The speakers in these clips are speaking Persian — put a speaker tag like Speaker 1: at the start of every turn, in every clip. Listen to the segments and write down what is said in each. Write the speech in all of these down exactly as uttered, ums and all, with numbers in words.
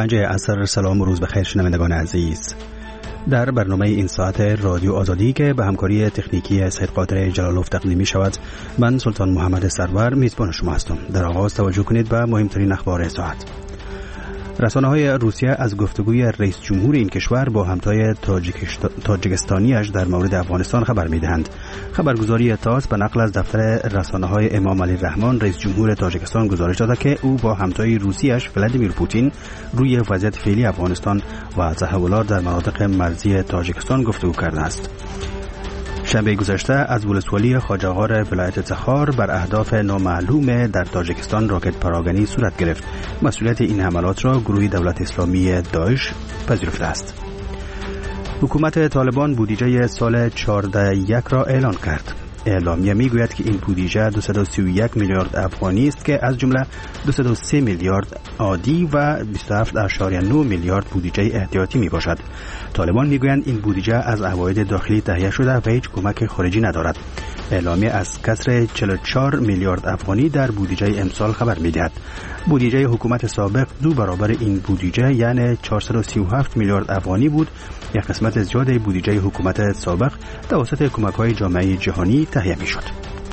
Speaker 1: پنج عصر. سلام و روز بخیر شنوندگان عزیز. در برنامه این ساعت رادیو آزادی که به همکاری تکنیکی سید قادر جلالوف تقدیم می شود، من سلطان محمد سرور میزبان شما هستم. در آغاز توجه کنید به مهمترین اخبار ساعت. رسانه‌های روسیه از گفتگوی رئیس جمهور این کشور با همتای تاجیکستانیش در مورد افغانستان خبر می‌دهند. خبرگزاری تاس به نقل از دفتر رسانه‌های امام علی رحمان رئیس جمهور تاجیکستان گزارش داده که او با همتای روسیش ولادیمیر پوتین روی وضعیت فعلی افغانستان و تحولات در مناطق مرزی تاجیکستان گفتگو کرده است. شنبه گذشته از ولسوالی خواجه‌غار ولایت تخار بر اهداف نامعلوم در تاجیکستان راکت پراگنی صورت گرفت. مسئولیت این حملات را گروه دولت اسلامی داعش پذیرفته است. حکومت طالبان بودجه سال چهارده یک را اعلان کرد. اعلامیه میگوید که این بودجه دویست و سی و یک میلیارد افغانی است که از جمله دویست و سه میلیارد عادی و بیست و هفت ممیز نه میلیارد بودجه احتیاطی می باشد. طالبان میگویند این بودجه از عواید داخلی تهیه شده و هیچ کمک خارجی ندارد. اعلامیه از کسر چهل و چهار میلیارد افغانی در بودجه امسال خبر میدهد. بودجه حکومت سابق دو برابر این بودجه یعنی چهارصد و سی و هفت میلیارد افغانی بود. یک قسمت زیاد بودجه حکومت سابق توسط کمک‌های جامعه جهانی تهیه می‌شد.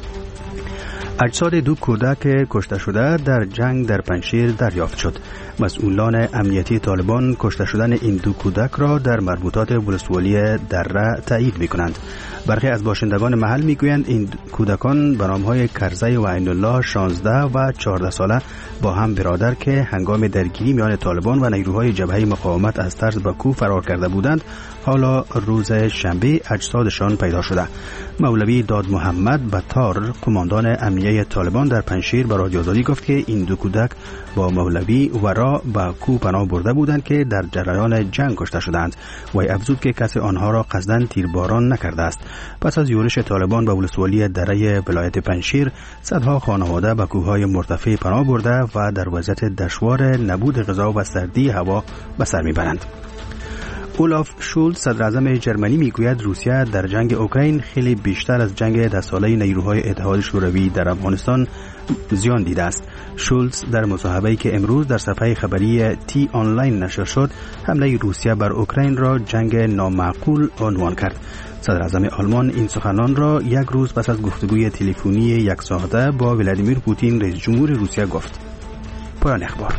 Speaker 1: اجساد دو کودک کشته شده در جنگ در پنجشیر دریافت شد. مسئولان امنیتی طالبان کشته شدن این دو کودک را در مربوطات ولسوالی دره تایید می‌کنند. برخی از باشندگان محل میگویند این کودکان به نام‌های کرزی و عین الله شانزده و چهارده ساله با هم برادر که هنگام درگیری میان طالبان و نیروهای جبهه مقاومت از طرز باکو فرار کرده بودند، حالا روز شنبه اجسادشان پیدا شده. مولوی داد محمد بطار قماندان امنیه طالبان در پنجشیر به رادیو آزادی گفت که این دو کودک با مولوی ورا به کو پناه برده بودند که در جریان جنگ کشته شدند. وی افزود که کسی آنها را قصداً تیرباران نکرده است. پس از یورش طالبان به ولسوالی دره ولایت پنجشیر، صدها خانواده به کوههای مرتفع پناه برده و در وضعیت دشوار نبود غذا و سردی هوا به سر میبرند. اولاف شولز صدر اعظم جرمنی میگوید روسیه در جنگ اوکراین خیلی بیشتر از جنگ ده ساله نیروهای اتحاد شوروی در افغانستان زیان دیده است. شولز در مصاحبه‌ای که امروز در صفحه خبری تی آنلاین نشر شد، حمله روسیه بر اوکراین را جنگ نامعقول عنوان کرد. صدر اعظم آلمان این سخنان را یک روز پس از گفتگوی تلفنی یک ساعته با ولادیمیر پوتین رئیس جمهور روسیه گفت. پایان اخبار.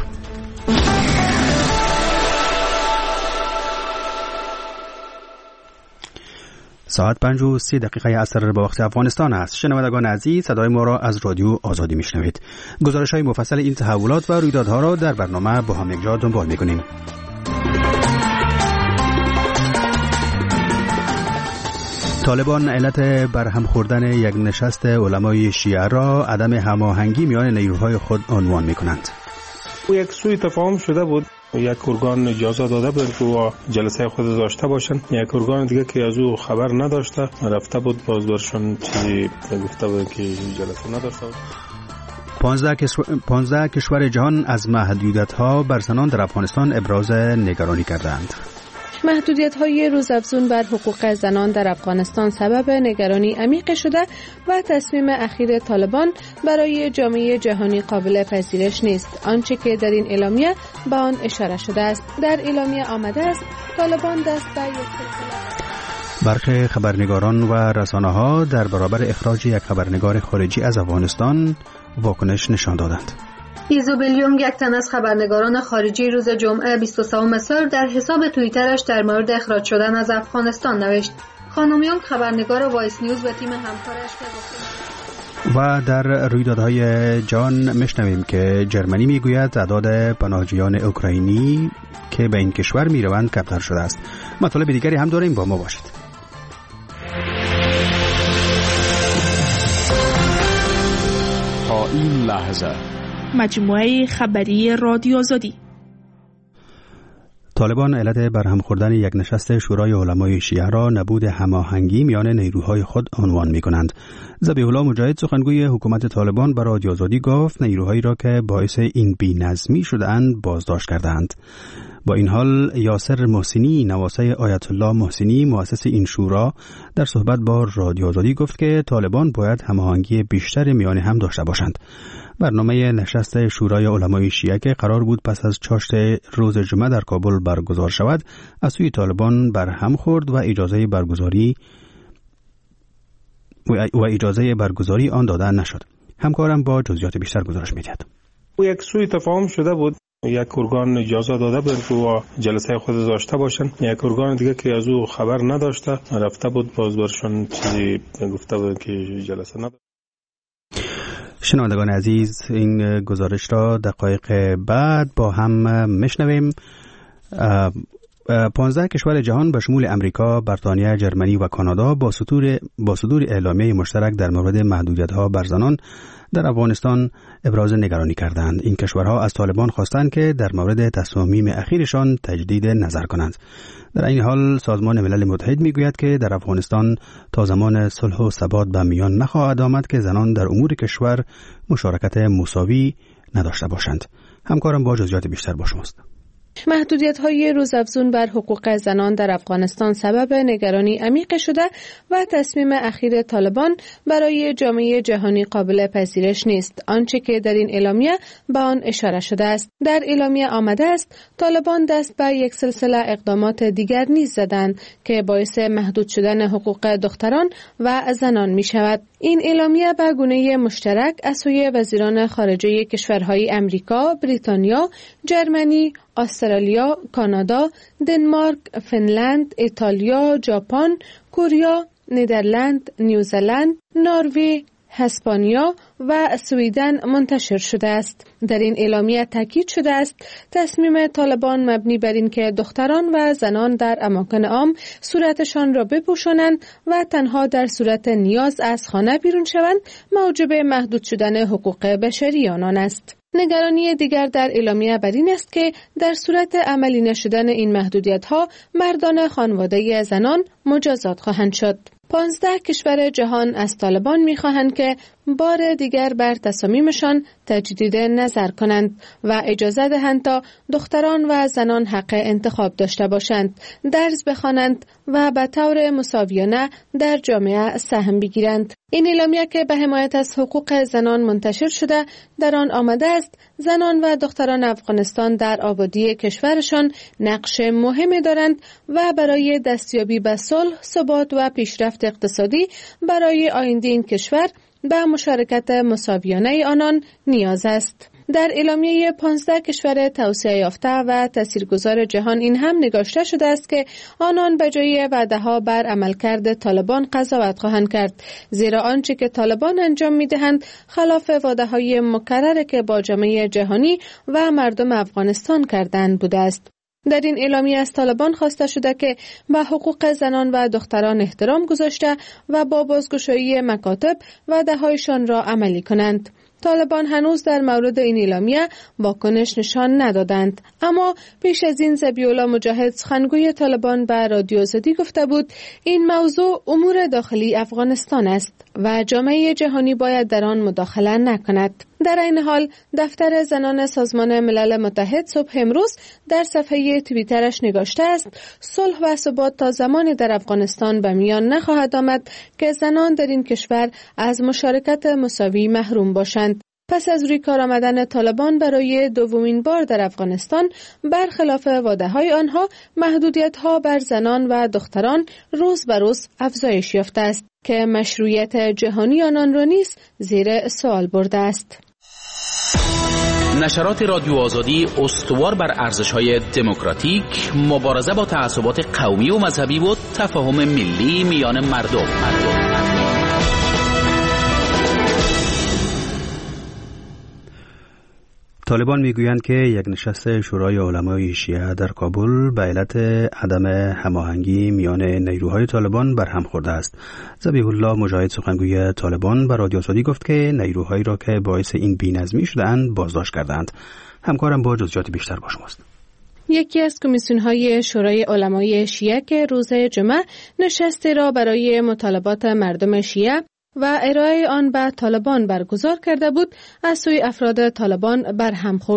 Speaker 1: ساعت پنج و سی دقیقه عصر به وقت افغانستان است. شنوندگان عزیز، صدای ما را از رادیو آزادی میشنوید. گزارش های مفصل این تحولات و رویدادها را در برنامه با هم یکجا دنبال میکنیم. طالبان علت برهم خوردن یک نشست علمای شیعه را عدم هماهنگی میان نیروهای خود عنوان میکنند.
Speaker 2: یک سوء تفاهم شده بود. یک ارگان اجازه داده بود که جلسه خود داشته باشن، یک ارگان دیگه که از او خبر نداشته رفته بود، باز برشون چیزی گفته بود که جلسه نداشته بود.
Speaker 1: پانزده کشور, پانزده کشور جهان از محدودیت‌ها بر زنان در افغانستان ابراز نگرانی کردند.
Speaker 3: محدودیت‌های روزافزون بر حقوق زنان در افغانستان سبب نگرانی عمیق شده و تصمیم اخیر طالبان برای جامعه جهانی قابل پذیرش نیست. آنچه که در این اعلامیه به آن اشاره شده است. در اعلامیه آمده است طالبان دست به یک
Speaker 1: برخی خبرنگاران و رسانه‌ها در برابر اخراج یک خبرنگار خارجی از افغانستان واکنش نشان دادند.
Speaker 4: ایزوبلیوم، یک تن از خبرنگاران خارجی، روز جمعه بیست و سوم سال در حساب توییترش در مورد اخراج شدن از افغانستان نوشت. خانم یونگ، خبرنگار وایس نیوز و تیم همکارش که گفته.
Speaker 1: و در رویدادهای جان میشنویم که جرمنی میگوید تعداد پناهجویان اوکراینی که به این کشور میروند کمتر شده است. مطالب دیگری هم داریم، با ما باشید.
Speaker 5: تا این لحظه
Speaker 6: مجموعه خبری رادیو آزادی.
Speaker 1: طالبان علت برهم خوردن یک نشست شورای علمای شیعه را نبود هماهنگی میان نیروهای خود عنوان می‌کنند. ذبیح الله مجاهد، سخنگوی حکومت طالبان، به رادیو آزادی گفت نیروهایی را که باعث این بی‌نظمی شده‌اند بازداشت کردند. با این حال یاسر محسنی نواسه آیت الله محسنی مؤسس این شورا در صحبت با رادیو آزادی گفت که طالبان باید هماهنگی بیشتر میان هم داشته باشند. برنامه نشست شورای علمای شیعه که قرار بود پس از چاشت روز جمعه در کابل برگزار شود از سوی طالبان بر هم خورد و اجازه برگزاری و اجازه برگزاری آن داده نشد. همکارم با جزئیات بیشتر گزارش می‌دهد.
Speaker 2: یک سوء تفاهم شده بود. یک ارگان اجازه داده بود که جلسه خود داشته باشن، یک ارگان دیگه که از او خبر نداشته رفته بود باز برشون چیزی گفته بود که جلسه نداشت.
Speaker 1: شنوندگان عزیز، این گزارش را دقایق بعد با هم میشنویم. پانزده کشور جهان به شمول امریکا، بریتانیا، جرمنی و کانادا با صدور با صدور اعلامیه مشترک در مورد محدودیت‌ها بر زنان در افغانستان ابراز نگرانی کردند. این کشورها از طالبان خواستند که در مورد تصامیم اخیرشان تجدید نظر کنند. در این حال سازمان ملل متحد میگوید که در افغانستان تا زمان صلح و ثبات به میان نخواهد آمد که زنان در امور کشور مشارکت مساوی نداشته باشند. همکارم با جزئیات بیشتر با شماست.
Speaker 3: محدودیت‌های روزافزون بر حقوق زنان در افغانستان سبب نگرانی عمیق شده و تصمیم اخیر طالبان برای جامعه جهانی قابل پذیرش نیست. آنچه که در این اعلامیه به آن اشاره شده است. در اعلامیه آمده است طالبان دست به یک سلسله اقدامات دیگر نیز زدند که باعث محدود شدن حقوق دختران و زنان می شود. این اعلامیه به گونه مشترک از سوی وزیران خارجه کشورهای امریکا، بریتانیا، جرمنی، استرالیا، کانادا، دنمارک، فنلند، ایتالیا، ژاپن، کره، ندرلند، نیوزلند، نروژ، اسپانیا و سوئیدن منتشر شده است. در این اعلامیه تاکید شده است تصمیم طالبان مبنی بر این که دختران و زنان در اماکن عام صورتشان را بپوشانند و تنها در صورت نیاز از خانه بیرون شوند موجب محدود شدن حقوق بشری آنان است. نگرانی دیگر در اعلامیه بر این است که در صورت عملی نشدن این محدودیت‌ها مردان خانواده زنان مجازات خواهند شد. پانزده کشور جهان از طالبان می‌خواهند که بار دیگر بر تصامیمشان تجدید نظر کنند و اجازه دهند تا دختران و زنان حق انتخاب داشته باشند، درس بخوانند و به طور مساویانه در جامعه سهم بگیرند. این اعلامیه که به حمایت از حقوق زنان منتشر شده در آن آمده است زنان و دختران افغانستان در آبادی کشورشان نقش مهمی دارند و برای دستیابی به صلح، ثبات و پیشرفت اقتصادی برای آینده این کشور به مشارکت مساویانه آنان نیاز است. در اعلامیه پانزده کشور توسعه یافته و تاثیرگذار جهان این هم نگاشته شده است که آنان به جای وعده‌ها بر عملکرد طالبان قضاوت خواهند کرد، زیرا آنچه که طالبان انجام می‌دهند خلاف وعده‌های مکرر که با جامعه جهانی و مردم افغانستان کردند بوده است. در این اعلامیه از طالبان خواسته شده که به حقوق زنان و دختران احترام گذاشته و با بازگشایی مکاتب وعده‌هایشان را عملی کنند. طالبان هنوز در مورد این اعلامیه واکنش نشان ندادند، اما پیش از این ذبیح‌الله مجاهد سخنگوی طالبان به رادیو آزادی گفته بود این موضوع امور داخلی افغانستان است و جامعه جهانی باید در آن مداخله نکند. در این حال دفتر زنان سازمان ملل متحد صبح امروز در صفحه توییترش نگاشته است صلح و ثبات تا زمانی در افغانستان به میان نخواهد آمد که زنان در این کشور از مشارکت مساوی محروم باشند. پس از روی کار آمدن طالبان برای دومین بار در افغانستان، برخلاف وعده‌های آنها محدودیت‌ها بر زنان و دختران روز به روز افزایش یافته است که مشروعیت جهانی آنان را نیز زیر سوال برده است.
Speaker 7: نشرات رادیو آزادی استوار بر ارزش‌های دموکراتیک، مبارزه با تعصبات قومی و مذهبی و تفاهم ملی میان مردم. مردم.
Speaker 1: طالبان میگویند که یک نشست شورای علمای شیعه در کابل به علت عدم هماهنگی میان نیروهای طالبان برهم خورده است. ذبیح الله مجاهد سخنگوی طالبان به رادیو آزادی گفت که نیروهایی را که باعث این بی‌نظمی شده‌اند بازداشت کردند. همکارم با جزئیات بیشتر با شماست.
Speaker 3: یکی از کمیسیون‌های شورای علمای شیعه که روز جمعه نشستی را برای مطالبات مردم شیعه و ارائه آن به طالبان برگزار کرده بود، از سوی افراد طالبان برهم خورد.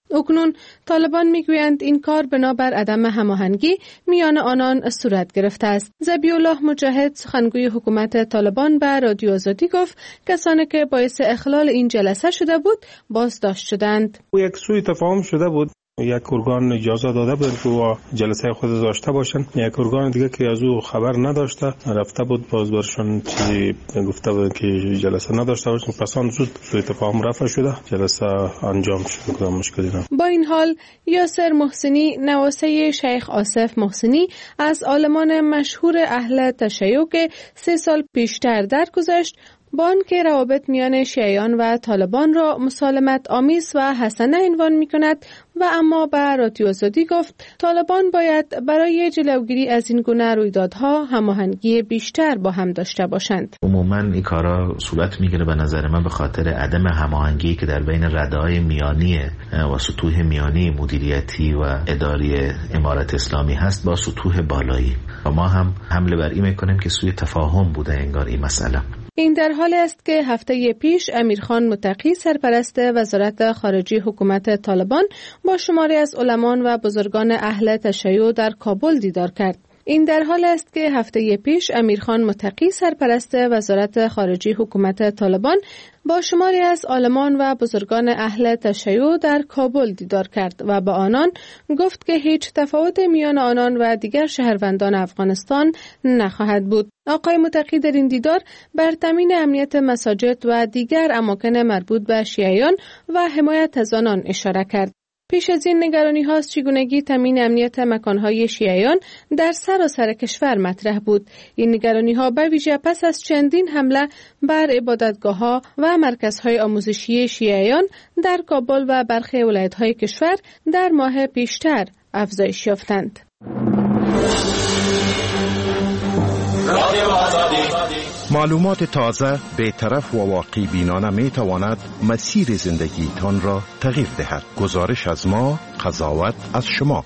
Speaker 3: اکنون طالبان میگویند این کار بنابر عدم هماهنگی میان آنان صورت گرفته است. ذبیح الله مجاهد سخنگوی حکومت طالبان به رادیو آزادی گفت کسانی که باعث اخلال این جلسه شده بود بازداشت شدند.
Speaker 2: یک سوء تفاهم شده بود. یک ارگان اجازه داده بود که جلسه خود داشته باشن، یک ارگان دیگه که از او خبر نداشته رفته بود باز برشون چیزی گفته بود که جلسه نداشته باشن. پس آن زود سوء تفاهم رفع شده، جلسه انجام شد، کدام مشکلی نه.
Speaker 3: با این حال یاسر محسنی نواسه شیخ آصف محسنی از عالمان مشهور اهل تشیع که سه سال پیشتر درگذشت با آنکه روابط میان شیعیان و طالبان را مسالمت آمیز و حسنه عنوان می کند و اما به رادیو آزادی گفت طالبان باید برای جلوگیری از این گونه رویدادها هماهنگی بیشتر با هم داشته باشند.
Speaker 8: عموما این کارا صورت میگیره به نظر من به خاطر عدم هماهنگی که در بین رده‌های میانی و سطوح میانی مدیریتی و اداری امارت اسلامی هست با سطوح بالایی و ما هم حمله بر این میکنیم که سوی تفاهم بوده انگار این مسئله.
Speaker 3: این در حالی است که هفته پیش امیرخان متقی سرپرست وزارت خارجه حکومت طالبان با شماری از علمان و بزرگان اهل تشیع در کابل دیدار کرد. این در حال است که هفته پیش امیرخان متقی سرپرست وزارت خارجه حکومت طالبان با شماری از عالمان و بزرگان اهل تشیع در کابل دیدار کرد و با آنان گفت که هیچ تفاوت میان آنان و دیگر شهروندان افغانستان نخواهد بود. آقای متقی در این دیدار بر تامین امنیت مساجد و دیگر اماکن مربوط به شیعیان و حمایت از آنان اشاره کرد. پیش از این نگرانی ها از چگونگی تامین امنیت مکانهای شیعیان در سراسر کشور مطرح بود. این نگرانی ها به ویژه پس از چندین حمله بر عبادتگاه ها و مرکزهای آموزشی شیعیان در کابل و برخی ولایت های کشور در ماه پیشتر افزایش یافتند.
Speaker 9: معلومات تازه، بی‌طرف و واقع بینانه می تواند مسیر زندگیتان را تغییر دهد. گزارش از ما، قضاوت از شما.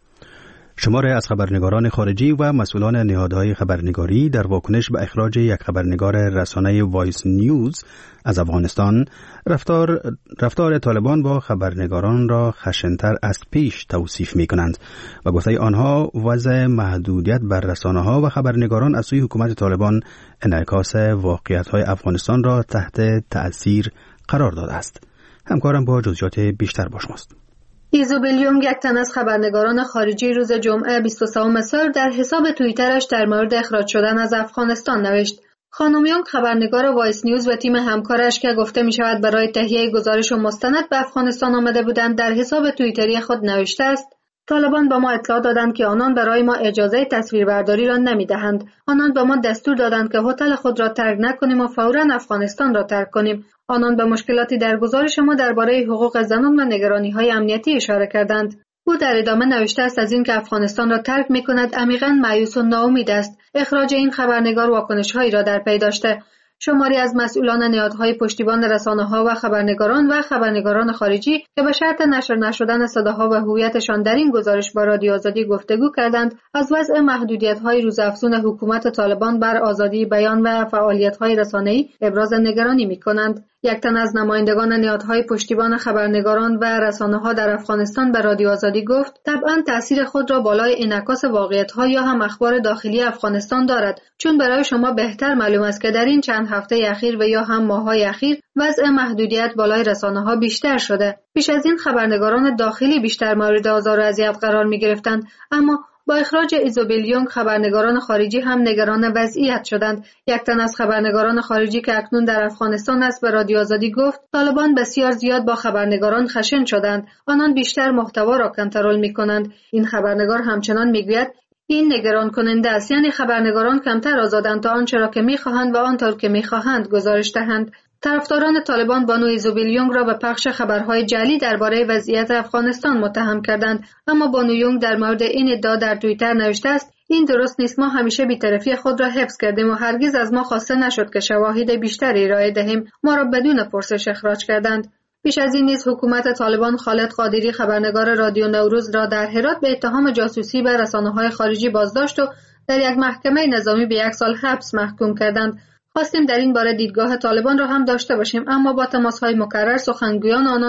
Speaker 1: شماری از خبرنگاران خارجی و مسئولان نهادهای خبرنگاری در واکنش به اخراج یک خبرنگار رسانه وایس نیوز از افغانستان رفتار رفتار طالبان با خبرنگاران را خشن‌تر از پیش توصیف می کنند و گفته آنها وضع محدودیت بر رسانه‌ها و خبرنگاران از سوی حکومت طالبان انعکاس واقعیت‌های افغانستان را تحت تأثیر قرار داده است. همکارم با جزئیات بیشتر با شماست.
Speaker 4: ایزوبل یونگ، یک تن از خبرنگاران خارجی، روز جمعه بیست و سوم سال در حساب توییترش در مورد اخراج شدن از افغانستان نوشت. خانم یونگ خبرنگار وایس نیوز و تیم همکارش که گفته می شود برای تهیه گزارش و مستند به افغانستان آمده بودند در حساب توییتری خود نوشته است: طالبان به ما اطلاع دادند که آنان برای ما اجازه تصویربرداری را نمی دهند. آنان به ما دستور دادند که هتل خود را ترک نکنیم و فوراً افغانستان را ترک کنیم. آنان به مشکلاتی در گزارش ما درباره حقوق زنان و نگرانی‌های امنیتی اشاره کردند. او در ادامه نوشته است از این که افغانستان را ترک می‌کند عمیقاً مایوس و ناامید است. اخراج این خبرنگار واکنش‌هایی را در پی داشته. شماری از مسئولان نهادهای پشتیبان رسانه‌ها و خبرنگاران و خبرنگاران خارجی که به شرط نشر نشدن صداها و هویتشان در این گزارش با رادیو آزادی گفتگو کردند، از وضع محدودیت‌های روزافزون حکومت طالبان بر آزادی بیان و فعالیت‌های رسانه‌ای ابراز نگرانی می‌کنند. یک تن از نمایندگان نهادهای پشتیبان خبرنگاران و رسانه‌ها در افغانستان به رادیو آزادی گفت طبعاً تأثیر خود را بالای انعکاس واقعیت‌ها یا هم اخبار داخلی افغانستان دارد، چون برای شما بهتر معلوم است که در این چند هفته اخیر و یا هم ماه‌های اخیر وضع محدودیت بالای رسانه‌ها بیشتر شده. پیش از این خبرنگاران داخلی بیشتر مورد آزار و اذیت قرار می‌گرفتند، اما با اخراج ایزوبل یونگ خبرنگاران خارجی هم نگران وضعیت شدند. یک تن از خبرنگاران خارجی که اکنون در افغانستان است به رادیو آزادی گفت طالبان بسیار زیاد با خبرنگاران خشن شدند. آنان بیشتر محتوا را کنترل می‌کنند. این خبرنگار همچنان می‌گوید این نگران کننده است، یعنی خبرنگاران کمتر آزادند تا آنچه را که می‌خواهند و آنطور که می‌خواهند گزارش دهند. طرفداران طالبان بانو ایزوبل یونگ را به پخش خبرهای جعلی درباره وضعیت افغانستان متهم کردند، اما بانو یونگ در مورد این ادعا در توییتر نوشته است: این درست نیست. ما همیشه بی‌طرفی خود را حفظ کردیم و هرگز از ما خواسته نشد که شواهد بیشتری ارائه دهیم. ما را بدون پرسش اخراج کردند. پیش از این نیز حکومت طالبان خالد قادری خبرنگار رادیو نوروز را در هرات به اتهام جاسوسی به رسانه‌های خارجی بازداشت و در یک محکمه نظامی به یک سال حبس محکوم کردند. خواستیم در این باره دیدگاه طالبان را هم داشته باشیم، اما با تماس‌های مکرر سخنگویان آنان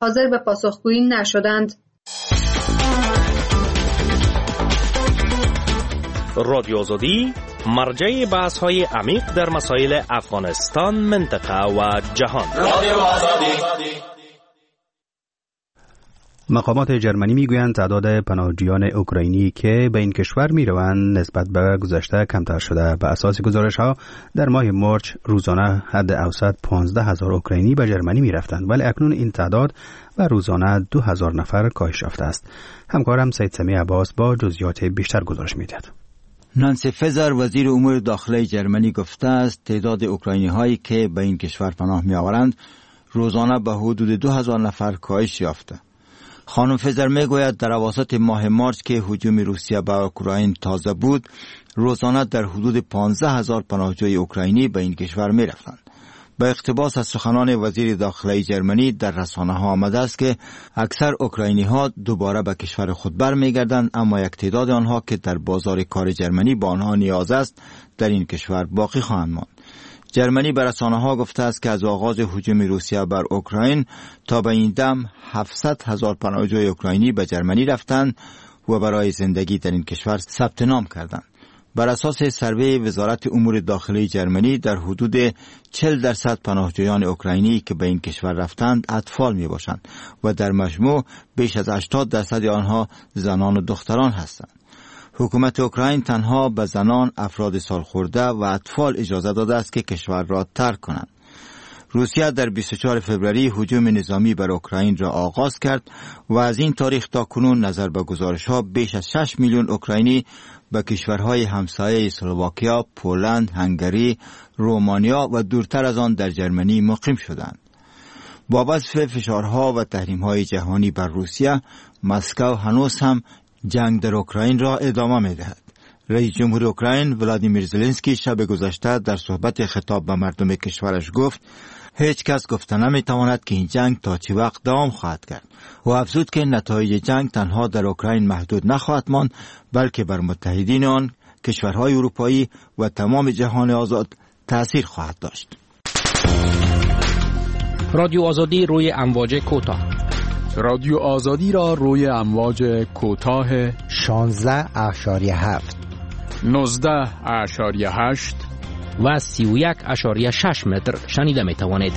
Speaker 4: حاضر به پاسخگویی نشدند.
Speaker 10: رادیو آزادی مرجع بحث‌های عمیق در مسائل افغانستان، منطقه و جهان. رادیو آزادی.
Speaker 1: مقامات جرمنی میگویند تعداد پناهجویان اوکراینی که به این کشور میروند نسبت به گذشته کمتر شده. به اساس گزارش‌ها در ماه مارچ روزانه حد اوسط پانزده هزار اوکراینی به جرمنی میرفتند، ولی اکنون این تعداد به روزانه دو هزار نفر کاهش یافته است. همکارم سید سمی عباس با جزئیات بیشتر گزارش می‌دهد.
Speaker 11: نانسی فزر وزیر امور داخلی جرمنی گفته است تعداد اوکراینی هایی که به این کشور پناه می آورند روزانه به حدود دو هزار نفر کاهش یافته. خانم فزر می گوید در اواسط ماه مارچ که هجوم روسیه به اوکراین تازه بود، روزانه در حدود پانزده هزار پناهجوی اوکراینی به این کشور می رفتند. به اقتباس از سخنان وزیر داخلی جرمنی در رسانه ها آمده است که اکثر اوکراینی ها دوباره به کشور خود برمیگردند، اما یک تعداد آنها که در بازار کار جرمنی با آنها نیاز است در این کشور باقی خواهند ماند. جرمنی به رسانه ها گفته است که از آغاز هجوم روسیه بر اوکراین تا به این دم هفتصد هزار پناهجوی اوکراینی به جرمنی رفتند و برای زندگی در این کشور ثبت نام کردند. بر اساس سروی وزارت امور داخلی جرمنی در حدود چهل درصد پناهجویان اوکراینی که به این کشور رفتند اطفال می باشند و در مجموع بیش از هشتاد درصد آنها زنان و دختران هستند. حکومت اوکراین تنها به زنان، افراد سالخورده و اطفال اجازه داده است که کشور را ترک کنند. روسیه در بیست و چهارم فوریه هجوم نظامی بر اوکراین را آغاز کرد و از این تاریخ تا کنون نظر به گزارش‌ها بیش از شش میلیون اوکراینی به کشورهای همسایه اسلواکیا، پولند، هنگری، رومانیا و دورتر از آن در جرمنی مقیم شدند. با وصف فشارها و تحریم‌های جهانی بر روسیه، مسکو هنوز هم جنگ در اوکراین را ادامه می‌دهد. رئیس جمهور اوکراین ولادیمیر زلنسکی شب گذشته در صحبت خطاب به مردم کشورش گفت هیچ کس گفته نمیتواند که این جنگ تا چه وقت دوام خواهد کرد و افزود که نتایج جنگ تنها در اوکراین محدود نخواهد ماند، بلکه بر متحدین آن، کشورهای اروپایی و تمام جهان آزاد تأثیر خواهد داشت.
Speaker 12: رادیو آزادی روی امواج کوتاه.
Speaker 5: رادیو آزادی را روی امواج کوتاه
Speaker 13: شانزده اشاریه هفت،
Speaker 5: نوزده اشاریه هشت
Speaker 12: و سی و یک اشاریه شش متر شنیده می توانید.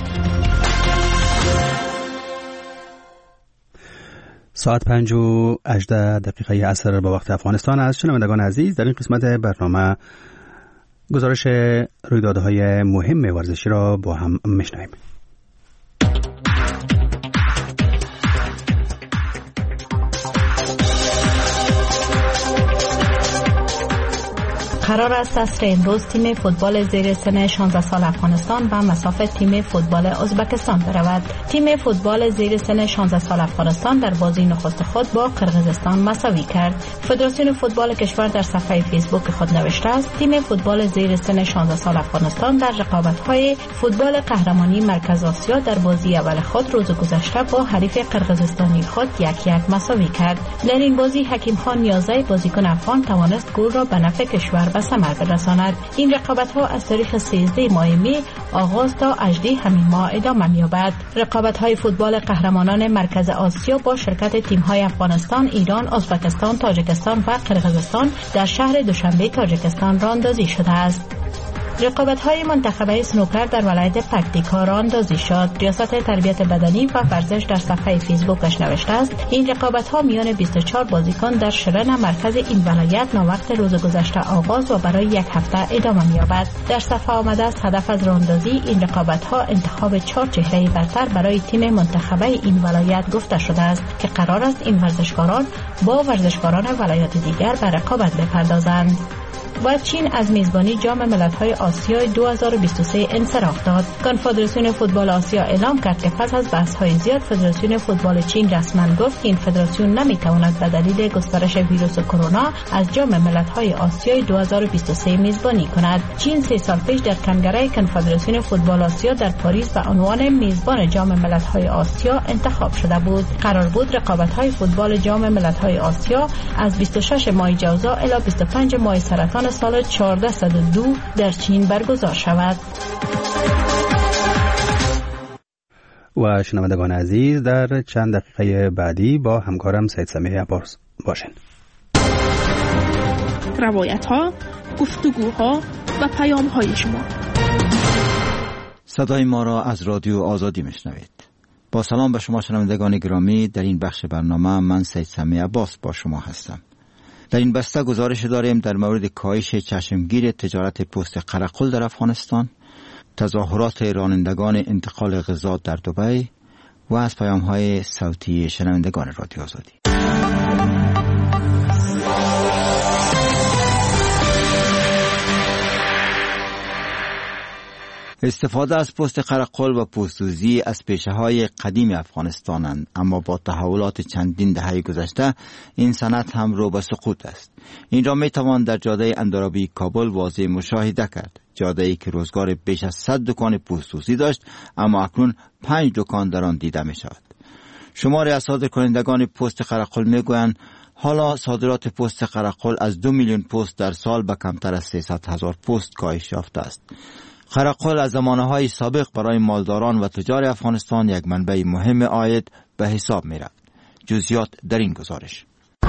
Speaker 1: ساعت پنج و هجده دقیقه عصر با وقت افغانستان است. شنوندگان عزیز، در این قسمت برنامه گزارش رویدادهای مهم ورزشی را با هم میشنویم.
Speaker 14: قرار است عصر امروز تیم فوتبال زیر سن شانزده سال افغانستان به مسافت تیم فوتبال ازبکستان برود. تیم فوتبال زیر سن شانزده سال افغانستان در بازی نخست خود با قرقیزستان مساوی کرد. فدراسیون فوتبال کشور در صفحه فیسبوک خود نوشته است تیم فوتبال زیر سن شانزده سال افغانستان در رقابت‌های فوتبال قهرمانی مرکز آسیا در بازی اول خود روز گذشته با حریف قرقیزستانی خود یک یک مساوی کرد. در این بازی حکیم خان نیازی بازیکن افغان توانست گل را به نفع کشور به ثمر برساند. این رقابت‌ها از تاریخ سیزده ماه می آغاز تا هجده همین ماه ادامه می‌یابد. رقابت‌های فوتبال قهرمانان مرکز آسیا با شرکت تیم‌های افغانستان، ایران، ازبکستان، تاجیکستان و قرقیزستان در شهر دوشنبه تاجیکستان راندازی شده است. رقابت‌های منتخبه سنوکر در ولایت پکتیکا راندازی شد. ریاست تربیت بدنی و ورزش در صفحه فیسبوکش نوشته است این رقابت‌ها میان بیست و چهار بازیکن در شرن مرکز این ولایت ناوقت روز گذشته آغاز و برای یک هفته ادامه می‌یابد. در صفحه آمده است هدف از راندازی این رقابت‌ها انتخاب چهار چهره برتر برای تیم منتخبه این ولایت گفته شده است که قرار است این ورزشکاران با ورزشکاران ولایات دیگر به رقابت بپردازند. و چین از میزبانی جام ملت‌های آسیا دو هزار و بیست و سه انصراف داد. کنفدراسیون فوتبال آسیا اعلام کرد که پس از بحث‌های زیاد فدراسیون فوتبال چین رسما گفت که این فدراسیون نمی‌تواند به دلیل گسترش ویروس کرونا از جام ملت‌های آسیا دو هزار و بیست و سه میزبانی کند. چین سه سال پیش در کنگره کنفدراسیون فوتبال آسیا در پاریس به عنوان میزبان جام ملت‌های آسیا انتخاب شده بود. قرار بود رقابت‌های فوتبال جام ملت‌های آسیا از بیست و شش ماه جوزا الی بیست و پنج ماه سرطان سال چهارصد و دو در چین برگزار شود.
Speaker 1: و شنوندگان عزیز در چند دقیقه بعدی با همکارم سید سمیع عباس باشین.
Speaker 6: روایت ها، گفتگوها و پیام های شما.
Speaker 11: صدای ما را از رادیو آزادی میشنوید. با سلام به شما شنوندگان گرامی، در این بخش برنامه من سید سمیع عباس با شما هستم. در این بسته گزارش داریم در مورد کاهش چشمگیر تجارت پوست قرقل در افغانستان، تظاهرات رانندگان انتقال غذا در دبی و از پیام‌های صوتی شنوندگان رادیو آزادی. استفاده از پوست قرقل و پوست‌دوزی از پیشه‌های قدیم افغانستانند، اما با تحولات چندین دهه گذشته این صنعت هم رو به سقوط است. این را می‌توان در جاده اندرابی کابل واضح مشاهده کرد. جاده‌ای که روزگار بیش از صد دکان پوست‌دوزی داشت، اما اکنون پنج دکان در آن دیده می‌شود. شمار از صادرکنندگان پوست قرقل می‌گویند حالا صادرات پوست قرقل از دو میلیون پوست در سال به کمتر از سیصد هزار پوست کاهش یافته است. قرقل از زمانه‌های سابق برای مالداران و تجار افغانستان یک منبع مهم عاید به حساب می‌رفت. جزئیات در این گزارش.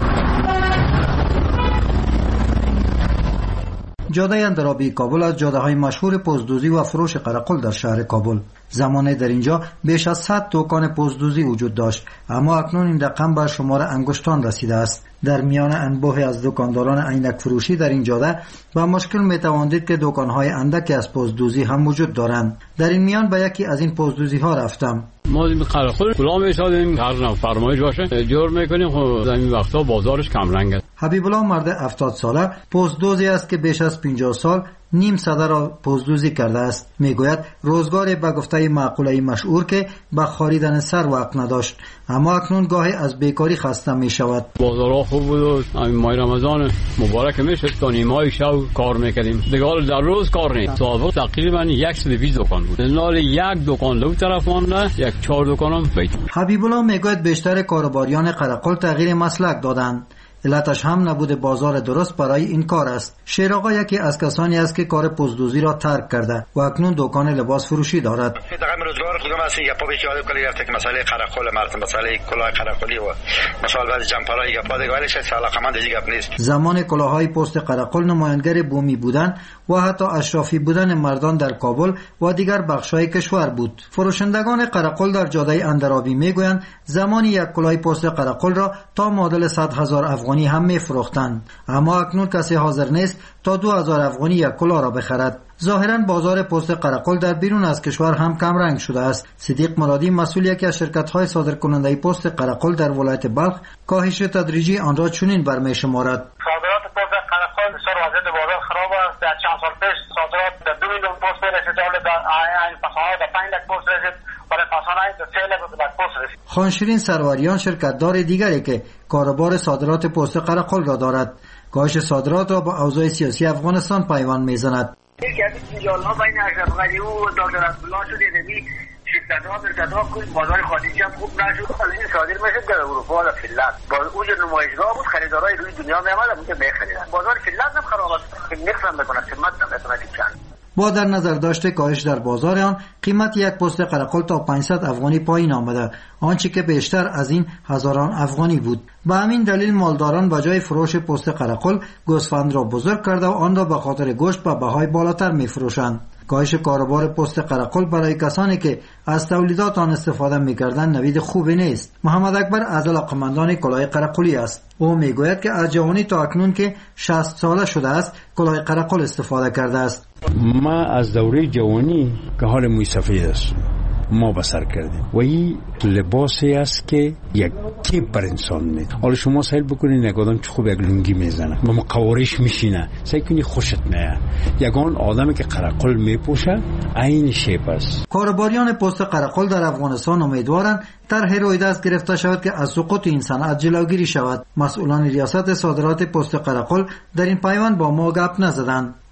Speaker 15: جاده اندرابی کابل از جاده‌های مشهور پوست‌دوزی و فروش قرقل در شهر کابل. زمانه در اینجا بیش از صد دکان پوست‌دوزی وجود داشت، اما اکنون این رقم به شمار انگشتان رسیده است. در میان انبوه از دکانداران عینک فروشی در این جاده با مشکل میتوان دید که دکان‌های اندکی از پوست‌دوزی هم وجود دارند. در این میان به یکی از این پوست‌دوزی‌ها رفتم.
Speaker 16: ما این قرقل کلا می‌سازیم، هر فرمایش باشه جور می‌کنیم. خب در این وقتا بازارش کم رنگ است.
Speaker 15: حبیب الله مرد هفتاد ساله پوست‌دوزی است که بیش از پنجاه سال نیم صده را پوست‌دوزی کرده است. میگوید روزگار به گفته مقوله مشهور که به خریدن سر وقت نداشت، اما اکنون گاهی از بیکاری خسته می شود.
Speaker 16: بازارها خوب بود و همین ماه رمضان مبارک میشد تا نیمای شب کار میکردیم. دیگه در روز کار نیست. سابق تقریبا صد و بیست دکان بود. نال یک دکان دو طرف مانده، یک چهار دکانم بیت.
Speaker 15: حبیب الله میگوید بیشتر کاروباریان قرقل تغییر مسلک دادند. علتش هم نبود بازار درست برای این کار است. شیراقا یکی از کسانی است که کار پوست‌دوزی را ترک کرده و اکنون دکان لباس فروشی دارد.
Speaker 17: دقیقاً روزگار خودم است یا پا چاله کلی رفته که مسئله قرقل مرد مسئله کلاه قرقلی و مثلا بعضی جمپرای گپا دیگه ولی شاید علاقمند دیگه گپ نیست.
Speaker 15: زمان کلاههای پوست قرقل نمایانگر بومی بودن و حتی اشرافی بودن مردان در کابل و دیگر بخش‌های کشور بود. فروشندگان قرقل در جاده اندرابی میگویند زمانی یک کلاه پوست قرقل را تا معادل صد هزار افغانی هم میفروختند، اما اکنون کسی حاضر نیست تا دو هزار افغانی یک کلاه را بخرد. ظاهرا بازار پوست قرقل در بیرون از کشور هم کم رنگ شده است. صدیق مرادی مسئول یکی از شرکت‌های صادرکننده پوست قرقل در ولایت بلخ کاهش تدریجی آن را چنین برمی‌شمارد.
Speaker 18: صادرات پوست قرقل بسیار وضعیت بازار خراب است. در چند سال پیش صادرات در دو میلیون پوست رسید، حالا در این فصل‌ها در پنج لک پوست رسید و در فصل‌های در سه لک پوست رسید.
Speaker 15: خانشیرین سروریان شرکت‌دار دیگری که کاروبار صادرات پوست قرقل را دارد، کاهش صادرات را با اوضاع سیاسی افغانستان پیوند می‌زند.
Speaker 18: یکی از این جال‌ها بین اشرف غنی و دکتر عبدالله شده دیدی شرکت‌ها شرکت‌ها کل بازار خارجی هم خوب نشد، حالا این صادر میشد در اروپا و فنلند. باز اونجا نمایشگاه بود، خریدارای روی دنیا می‌آمدن اونجا می‌خریدن. بازار فنلند هم خراب است، نقصان می‌کنه، قیمت نمی‌تونه چند.
Speaker 15: با در نظر داشته کاهش در بازار آن، قیمت یک پوست قرقل تا پانصد افغانی پایین آمده، آنچه که بیشتر از این هزاران افغانی بود. به همین دلیل مالداران به جای فروش پوست قرقل گوسفند را بزرگ کرده و آن را به خاطر گوشت به بهای بالاتر می‌فروشند. کاهش کاروبار پوست قرقل برای کسانی که از تولیدات آن استفاده می‌کردند نوید خوبی نیست. محمد اکبر از علاقه‌مندان کلاه قرقلی است. او میگوید که از جوانی تا اکنون که شصت ساله شده است کلاه قرقل استفاده کرده است.
Speaker 16: ما از دوره جوانی که حال موی سفید است ما بسر کردیم و این لباسی است که یک تیپ بر انسان میده. حالا شما سهل بکنید یک آدم چه خوب یک لنگی میزنه و مقوارش میشینه، سعی کنی خوشت میاد. یگان آدمی که قرقل میپوشه عین شیپ است.
Speaker 15: کارباریان پوست قرقل در افغانستان امیدوارند طرح روی دست گرفته شود که از سقوط این صنعت جلوگیری شود. مسئولان ریاست صادرات پوست قرقل در این پیوند با ما گپ نزدند.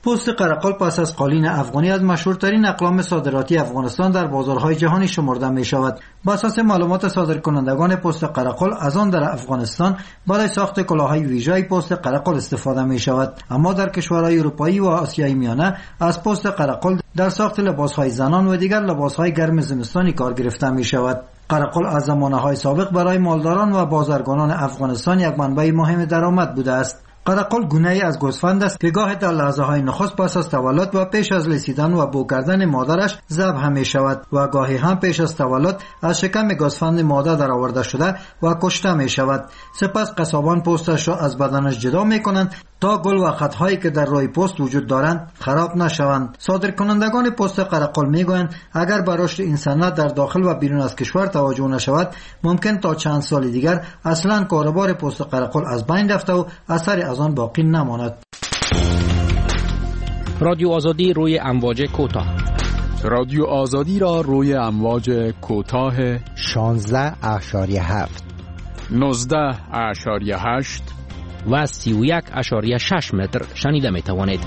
Speaker 15: پست قرقل پس از قالین افغانی از مشهورترین اقلام صادراتی افغانستان در بازارهای جهانی شمرده می شود. بر اساس معلومات صادرکنندگان پست قرقل، از آن در افغانستان برای ساخت کلاههای ویژه پست قرقل استفاده می شود، اما در کشورهای اروپایی و آسیای میانه از پست قرقل در ساخت لباسهای زنان و دیگر لباسهای گرم زمستانی کار گرفته می شود. قرقل از زمانه‌های سابق برای مالداران و بازرگانان افغانستان یک منبع مهم درآمد بوده است. قرقل گونه‌ای از گوسفند است که گاه در لحظه‌های نخست پس از تولد و پیش از لیسیدن و بو کردن مادرش ذبح می شود و گاهی هم پیش از تولد از شکم گوسفند ماده درآورده شده و کشته می شود. سپس قصابان پوستش را از بدنش جدا می کنند تا گل و خطهایی که در روی پوست وجود دارند خراب نشوند. صادرکنندگان پوست قرقل میگویند اگر به رشد این صنعت در داخل و بیرون از کشور توجه نشود، ممکن تا چند سال دیگر اصلا کاروبار پوست قرقل از بین رفته و اثری از آن باقی نماند.
Speaker 12: رادیو آزادی روی امواج کوتاه.
Speaker 5: رادیو آزادی را روی امواج کوتاه
Speaker 13: شانزده اشاری هفت،
Speaker 5: نوزده اشاری هشت
Speaker 12: و سی و یک اشاری شش متر شنیده می توانید.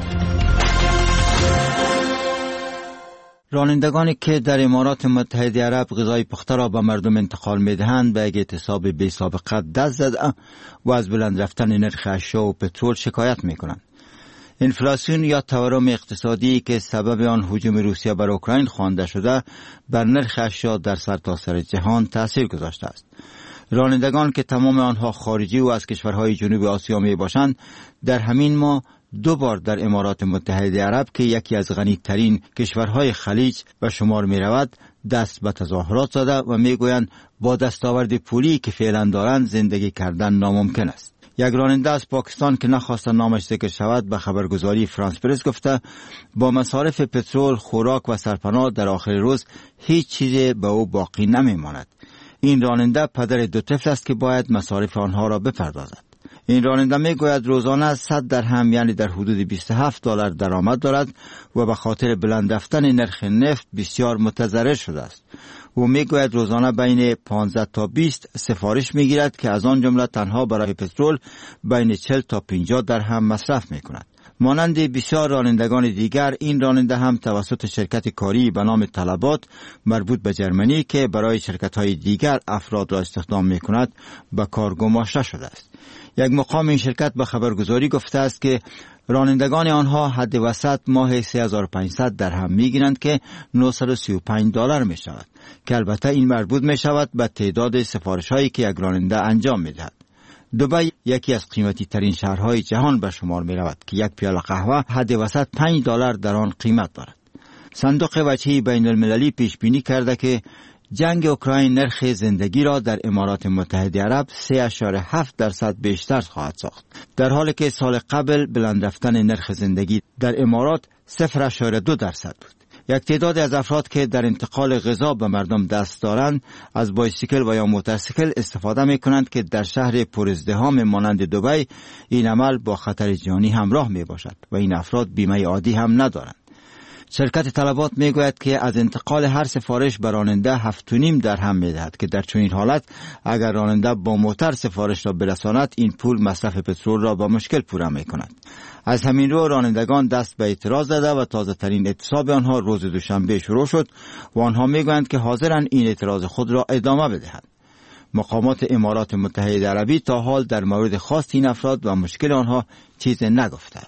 Speaker 11: رانندگانی که در امارات متحده عرب غذای پخته را به مردم انتقال می دهند به یک اعتصاب بی سابقه دست زده و از بلند رفتن نرخ اشیا و پترول شکایت می کنند. انفلاسیون یا تورم اقتصادی که سبب آن هجوم روسیه بر اوکراین خوانده شده بر نرخ اشیا در سرتاسر جهان تاثیر گذاشته است. رانندگان که تمام آنها خارجی و از کشورهای جنوب آسیا می باشند در همین ماه دو بار در امارات متحده عرب که یکی از غنی ترین کشورهای خلیج به شمار می رود دست به تظاهرات زده و می گویند با دستاورد پولی که فعلا دارند زندگی کردن ناممکن است. یک راننده از پاکستان که نخواست نامش ذکر شود به خبرگزاری فرانس پرس گفته با مصارف پترول، خوراک و سرپناه در آخر روز هیچ چیز به او باقی نمی ماند. این راننده پدر دو طفل است که باید مصارف آنها را بپردازد. این راننده می گوید روزانه صد درهم یعنی در حدود بیست و هفت دلار درآمد دارد و به خاطر بلند رفتن نرخ نفت بسیار متضرر شده است. او می گوید روزانه بین پانزده تا بیست سفارش می گیرد که از آن جمله تنها برای پترول بین چهل تا پنجاه درهم مصرف می کند. مانند بسیار رانندگان دیگر این راننده هم توسط شرکت کاری به نام طلبات مربوط به جرمنی که برای شرکت‌های دیگر افراد را استخدام می‌کند به کار گماشته شده است. یک مقام این شرکت به خبرگزاری گفته است که رانندگان آنها حد وسط ماه سه هزار و پانصد درهم می‌گیرند که نهصد و سی و پنج دلار می‌شود که البته این مربوط می‌شود به تعداد سفارش‌هایی که یک راننده انجام می‌دهد. دبی یکی از قیمتی ترین شهرهای جهان به شمار می رود که یک پیاله قهوه حد وسط پنج دلار در آن قیمت دارد. صندوق وجهی بین المللی پیش بینی کرده که جنگ اوکراین نرخ زندگی را در امارات متحده عرب سه اشاره هفت درصد بیشتر خواهد ساخت، در حالی که سال قبل بلند رفتن نرخ زندگی در امارات صفر اشاره دو درصد بود. یک تعداد از افراد که در انتقال غذا به مردم دست دارند از بایسیکل و یا موتورسیکل استفاده می کنند که در شهر پرازدحام مانند دبی این عمل با خطر جانی همراه می باشد و این افراد بیمه عادی هم ندارند. شرکت طلبات می گوید که از انتقال هر سفارش به راننده هفت و نیم درهم می دهد که در چنین حالت اگر راننده با موتور سفارش را برساند این پول مصرف پترول را با مشکل پوره می کند. از همین رو رانندگان دست به اعتراض زده و تازه ترین اعتصاب آنها روز دوشنبه شروع شد و آنها می گویند که حاضرند این اعتراض خود را ادامه بدهند. مقامات امارات متحده عربی تا حال در مورد خواست این افراد و مشکل آنها چیز نگفتند.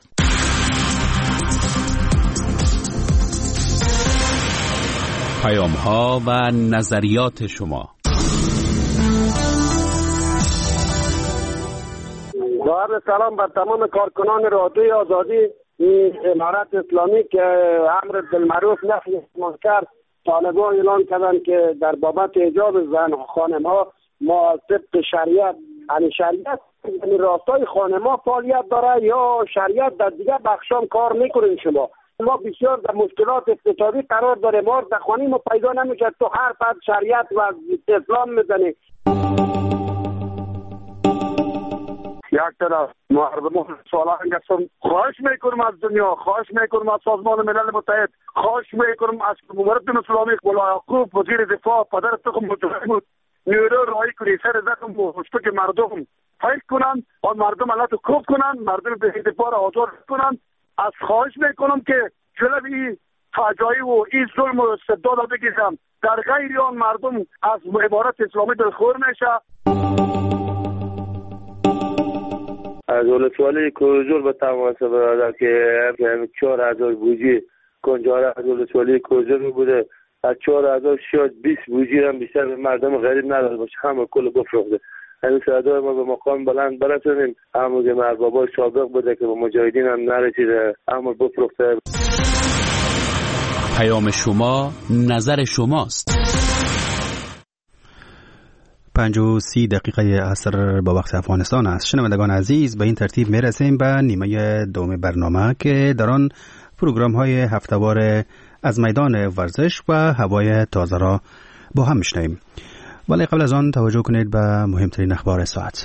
Speaker 7: پیام ها و نظریات شما.
Speaker 18: با سلام بر تمام کارکنان رادیوی آزادی امارت اسلامی که امر بالمعروف نهی عن المنکر طالبان اعلان کردند که در بابت حجاب زن خانم ها ما طبق شریعت، یعنی شریعت یعنی راستای خانم ها فعالیت داره یا شریعت در دیگر بخشام کار میکنین. شما ما بسیار در مشکلات اقتصادی قرار داره، ما در خانه ما پیدا نمیشه، تو هر بعد شریعت و اسلام میزنی. یک طرف مردم سوالان گفتم خواهش میکنم از دنیا، خواهش میکنم از سازمان ملل متحد، خواهش میکنم از مردم اسلامی مولا یعقوب وزیر دفاع پدر تخم متحد بود نیرو رای کنی سر زخم و خوشبک مردم فایل کنن و مردم علت کوب کنن، مردم به دفاع را آزار کنن از خواهش میکنم که جلوی این فجایع و این ظلم و استبداد را بگیرم. در غیر آن مردم از عبارت اسلامی دلخور میشه.
Speaker 19: از ولسوالی کوزور به تماس برادر که چهار هزار بوجی کنجاره از ولسوالی کوزور بوده، از چهار هزار شاید بیست بوجی هم بیشتر به مردم غریب نداده باشه، همه کل بفروخته. این صدای ما به مقام بلند برسونیم، همون که مربابای سابق بوده که به مجاهدین هم نرسیده، همون بفروخته.
Speaker 7: پیام شما، نظر شماست.
Speaker 1: پنج و سی دقیقه عصر با وقت افغانستان است. شنوندگان عزیز، به این ترتیب میرسیم به نیمه دوم برنامه که در آن پروگرام های هفته‌وار از میدان ورزش و هوای تازه را با هم میشنویم. ولی قبل از آن توجه کنید به مهمترین اخبار ساعت.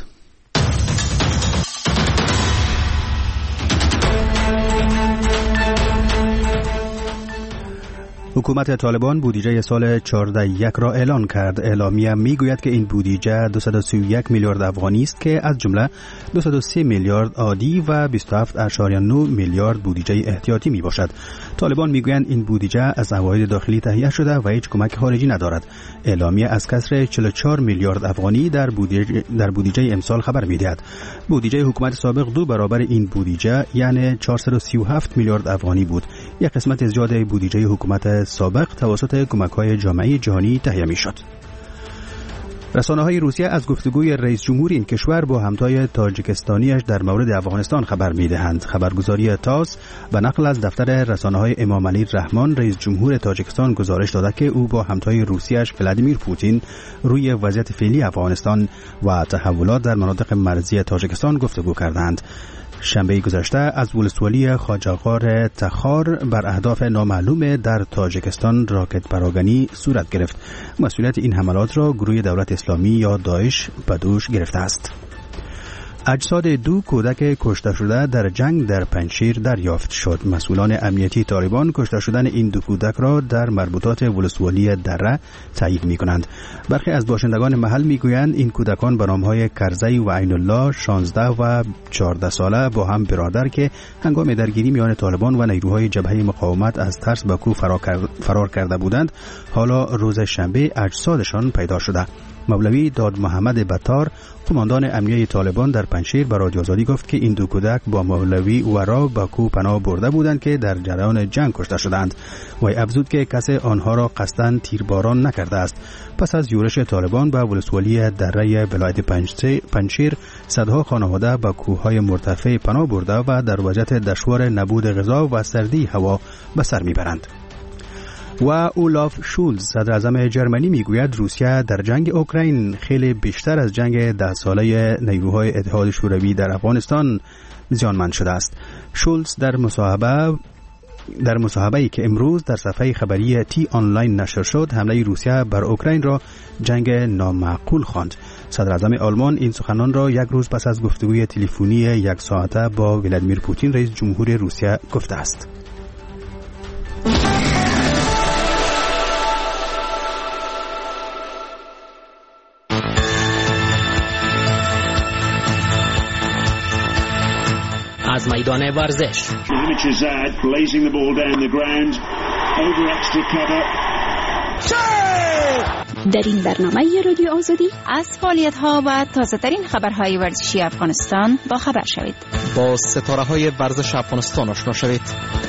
Speaker 1: حکومت طالبان بودجه سال چهارده یک را اعلان کرد. اعلامیه میگوید که این بودجه دویست و سی و یک میلیارد افغانی است که از جمله دویست و سه میلیارد عادی و بیست و هفت ممیز نه میلیارد بودجه احتیاطی می باشد. طالبان میگویند این بودجه از عواید داخلی تهیه شده و هیچ کمک خارجی ندارد. اعلامیه از کسر چهل و چهار میلیارد افغانی در بودجه در بودجه امسال خبر میدهد. بودجه حکومت سابق دو برابر این بودجه یعنی چهارصد و سی و هفت میلیارد افغانی بود. یک قسمت زیاد بودجه حکومت سابق توسط کمک‌های جامعه جهانی تهیه می‌شد. رسانه‌های روسیه از گفتگوی رئیس جمهور این کشور با همتای تاجیکستانیش در مورد افغانستان خبر می‌دهند. خبرگزاری تاس به نقل از دفتر رسانه‌های امام علی رحمان رئیس جمهور تاجیکستان گزارش داده که او با همتای روسیه‌اش ولادیمیر پوتین روی وضعیت فعلی افغانستان و تحولات در مناطق مرزی تاجیکستان گفتگو کردند. شنبه گذشته از ولسوالی خواجه‌غار تخار بر اهداف نامعلوم در تاجیکستان راکت پراگنی صورت گرفت. مسئولیت این حملات را گروه دولت اسلامی یا داعش به دوش گرفته است. اجساد دو کودک کشته شده در جنگ در پنجشیر دریافت شد. مسئولان امنیتی طالبان کشته شدن این دو کودک را در مربوطات ولسوالی دره تایید می‌کنند. برخی از باشندگان محل می‌گویند این کودکان به نام‌های کرزی و عین الله شانزده و چهارده ساله با هم برادر که هنگام درگیری میان طالبان و نیروهای جبهه مقاومت از ترس به کوه فرار کرده بودند، حالا روز شنبه اجسادشان پیدا شده. مولوی داد محمد بطار قماندان امنیه طالبان در پنجشیر به رادیو آزادی گفت که این دو کودک با مولوی ورا به کوه پناه برده بودند که در جریان جنگ کشته شدند. وی افزود که کسی آنها را قصداً تیرباران نکرده است. پس از یورش طالبان به ولسوالی دره ولایت پنجشیر صدها خانواده به کوههای مرتفع پناه برده و در وضعیت دشوار نبود غذا و سردی هوا به سر میبرند. و اولاف شولز صدر اعظم جرمنی میگوید روسیه در جنگ اوکراین خیلی بیشتر از جنگ ده ساله نیروهای اتحاد شوروی در افغانستان زیانمند شده است. شولز در مصاحبه در مصاحبه‌ای که امروز در صفحه خبری تی آنلاین نشر شد، حمله روسیه بر اوکراین را جنگ نامعقول خواند. صدر اعظم آلمان این سخنان را یک روز پس از گفتگوی تلفنی یک ساعته با ولادیمیر پوتین رئیس جمهور روسیه گفته است.
Speaker 12: از میدان ورزش.
Speaker 20: در این برنامه رادیو آزادی از فعالیت‌ها و تازه‌ترین خبرهای ورزشی افغانستان با خبر شوید.
Speaker 12: با ستاره‌های ورزش افغانستان آشنا شوید.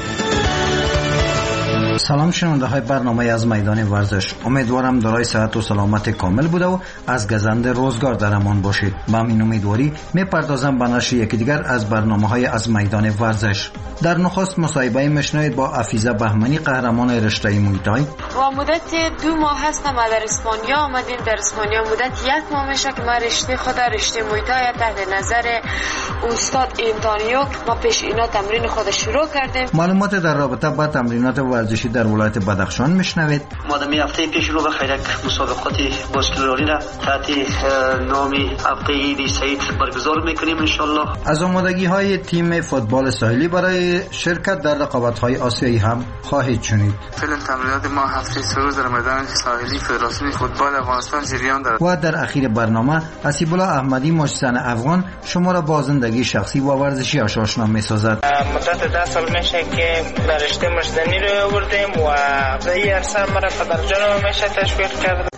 Speaker 15: سلام شنونده های برنامه از میدان ورزش، امیدوارم دارای صحت و سلامت کامل بوده و از گزند روزگار در امان باشید. با این امیدواری میپردازم به نشر یکی دیگر از برنامه های از میدان ورزش. در نخست مصاحبه میشنوید با افیزه بهمنی قهرمان رشته موی تای.
Speaker 21: و مدت دو ماه هستم در اسپانیا آمدیم. در اسپانیا مدت یک ماه میشه که ما رشته خود رشته موی تای تحت نظر استاد انتونیو ما پیش اینا تمرین خود شروع کردیم.
Speaker 15: معلومات در رابطه با تمرینات ورزشی در ولایت بدخشان میشنوید.
Speaker 2: ما در هفته پیش رو بخیر یک مسابقات باسکتبالی را تحت نام هفته عید سعید برگزار میکنیم ان شاء الله.
Speaker 15: از آمادگی های تیم فوتبال ساحلی برای شرکت در رقابت های آسیایی هم خواهید شنید.
Speaker 22: فعلا تمرینات ما هفته سه روز در میدان ساحلی فدراسیون فوتبال افغانستان جریان دارد.
Speaker 15: و در اخیر برنامه حسیب الله احمدی مجزن افغان شما را با زندگی شخصی و ورزشی آشنا می‌سازد.
Speaker 23: مدت ده سال میشه که در رشته مجدنی رو آوردیم و در این عرصه مرا پدرجانم میشه تشویق کرد.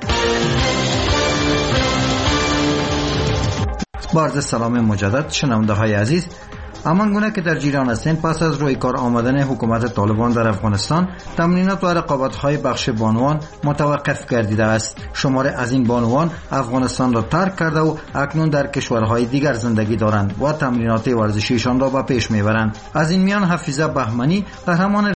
Speaker 15: با سلام مجدد شنونده های عزیز، همان گونه که در جریان هستند، پس از روی کار آمدن حکومت طالبان در افغانستان تمرینات و رقابت های بخش بانوان متوقف گردیده است. شماره از این بانوان افغانستان را ترک کرده و اکنون در کشورهای دیگر زندگی دارند و تمرینات ورزشیشان را به پیش میبرند. از این میان حفیظه بهمنی قهرمان